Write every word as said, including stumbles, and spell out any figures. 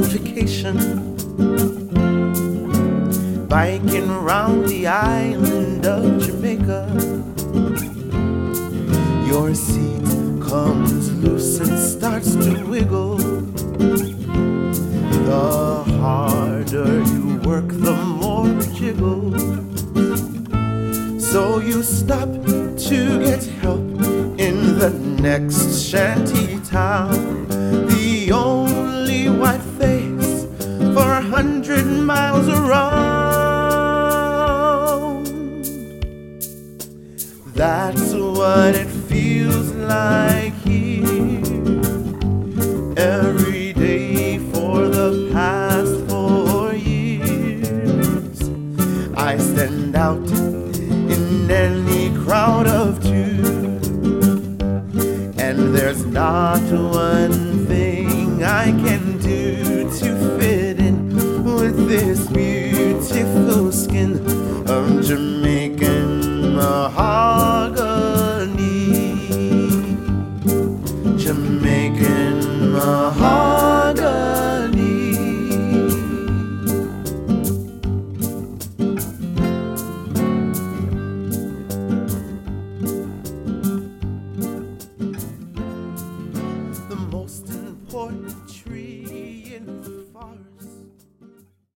vacation, biking around the island of Jamaica. Your seat comes loose and starts to wiggle. The harder you work, the more it jiggles. So you stop to get help in the next shanty town, the only white face for a hundred miles around. That's what it feels like here, every day for the past four years. I stand out in any crowd of two, and there's not one thing I can do to fit in with this beautiful skin of Jamaican mahogany.